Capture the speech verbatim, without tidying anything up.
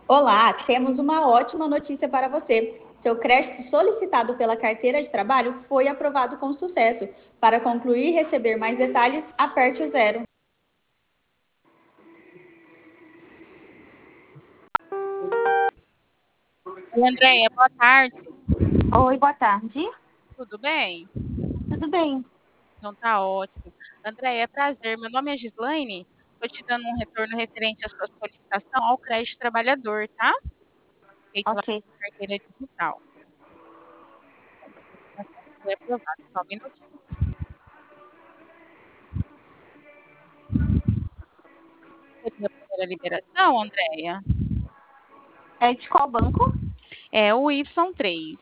Olá, temos uma ótima notícia para você. Seu crédito solicitado pela carteira de trabalho foi aprovado com sucesso. Para concluir e receber mais detalhes, aperte o zero. Oi, Andréia, boa tarde. Oi, boa tarde. Tudo bem? Tudo bem? Então tá ótimo. Andréia, é prazer. Meu nome é Gislaine. Estou te dando um retorno referente à sua solicitação ao crédito trabalhador, tá? Feito lá Ok. na carteira digital. Então, a solicitação foi aprovada. Só um minutinho. Seria a primeira liberação, Andréia? É de qual banco? É o Y três.